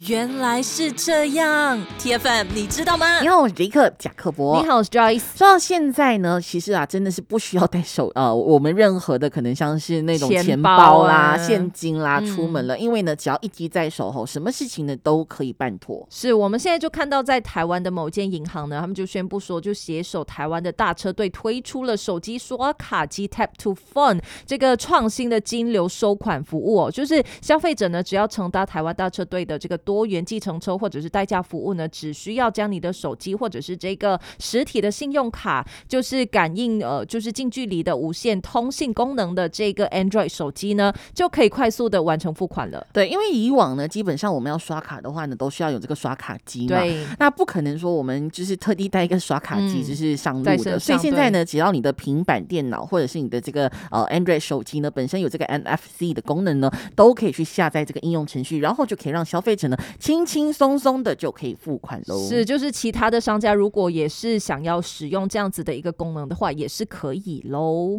原来是这样 ，TFM 你知道吗？ 你好，我是杰克贾克伯。 你好，我是 Joyce。 说到现在呢，其实啊，真的是不需要带我们任何的可能像是那种钱包啦、现金啦出门了，因为呢，只要一机在手后，什么事情呢都可以办妥。 是我们现在就看到在台湾的某间银行呢，他们就宣布说，就携手台湾的大车队推出了手机刷卡机 Tap to Phone 这个创新的金流收款服务哦，就是消费者呢只要乘搭台湾大车队的这个多元计程车或者是代驾服务呢，只需要将你的手机或者是这个实体的信用卡，就是感应就是近距离的无线通信功能的这个 Android 手机呢，就可以快速的完成付款了。 对，因为以往呢，基本上我们要刷卡的话呢，都需要有这个刷卡机嘛。 对， 那不可能说我们就是特地带一个刷卡机就是上路的，所以现在呢，只要你的平板电脑或者是你的这个Android 手机呢，本身有这个 NFC 的功能呢，都可以去下载这个应用程序，然后就可以让消费者呢轻轻松松的就可以付款喽。 是，就是其他的商家如果也是想要使用这样子的一个功能的话，也是可以喽。